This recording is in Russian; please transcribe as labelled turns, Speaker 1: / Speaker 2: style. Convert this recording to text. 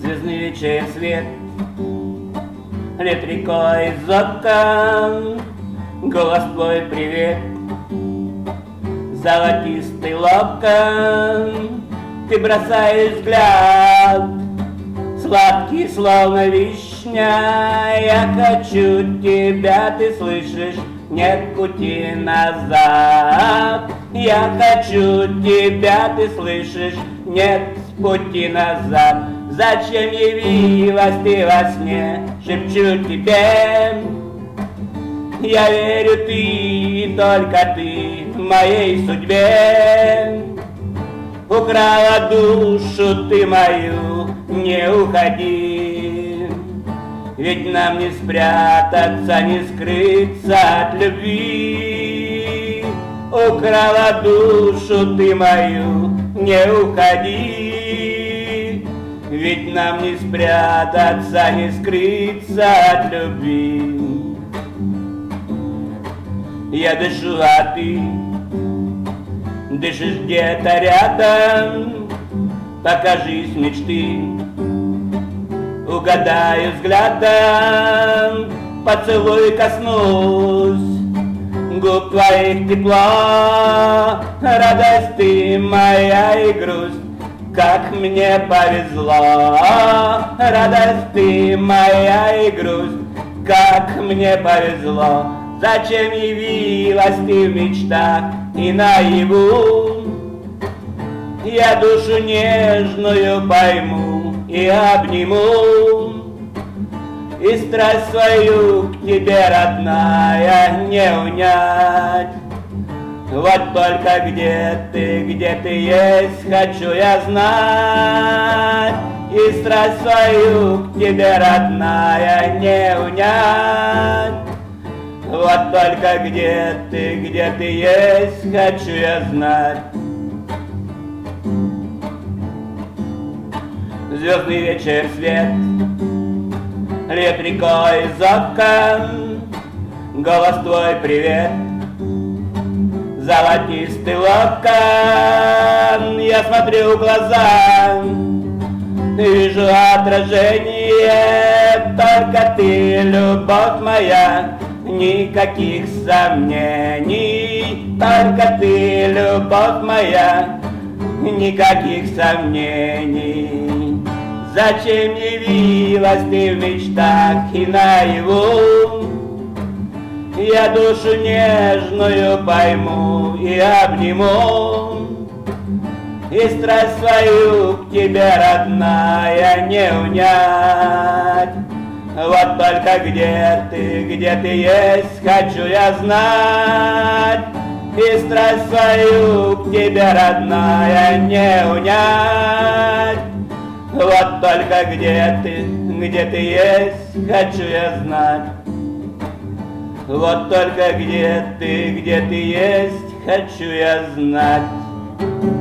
Speaker 1: Звездный вечер свет лет рекой из окон, голос твой привет, золотистый локон. Ты бросаешь взгляд, сладкий, словно вишня. Я хочу тебя, ты слышишь, нет пути назад. Я хочу тебя, ты слышишь, нет пути назад. Зачем явилась ты во сне? Шепчу тебе, я верю, ты, только ты в моей судьбе. Украла душу ты мою, не уходи, ведь нам не спрятаться, не скрыться от любви. Украла душу ты мою, не уходи, ведь нам не спрятаться, не скрыться от любви. Я дышу, а ты дышишь где-то рядом. Покажись мечты, угадаю взглядом. Поцелуй, коснусь губ твоих тепло. Радость ты моя и грусть, как мне повезло. Радость ты моя и грусть, как мне повезло. Зачем явилась ты в мечтах и наяву? Я душу нежную пойму и обниму, и страсть свою к тебе, родная, не унять. Вот только где ты есть, хочу я знать, и страсть свою к тебе, родная, не унять. Вот только где ты есть, хочу я знать. Звездный вечер свет льет рекой из окон, голос твой привет, золотистый локон. Я смотрю в глаза, вижу отражение, только ты, любовь моя, никаких сомнений. Только ты, любовь моя, никаких сомнений. Зачем явилась ты в мечтах и наяву? Я душу нежную пойму и обниму, и страсть свою к тебе, родная, не унять. Вот только где ты есть, хочу я знать, и страсть свою к тебе, родная, не унять. Вот только где ты есть, хочу я знать. Вот только где ты есть, хочу я знать.